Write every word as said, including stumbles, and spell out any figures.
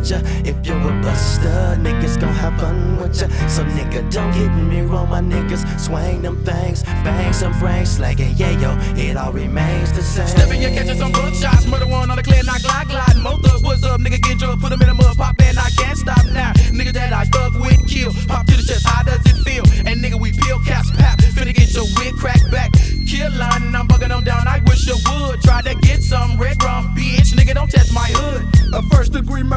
with ya. If you're a buster, niggas gon' have fun with ya. So nigga, don't get me wrong, my niggas swing them things, bang some brains, slanging, yeah yo, it all remains the same. Stepping, you catching some buckshots, murder one on the clear, knock, glide, glide. Motor, what's up, nigga, get your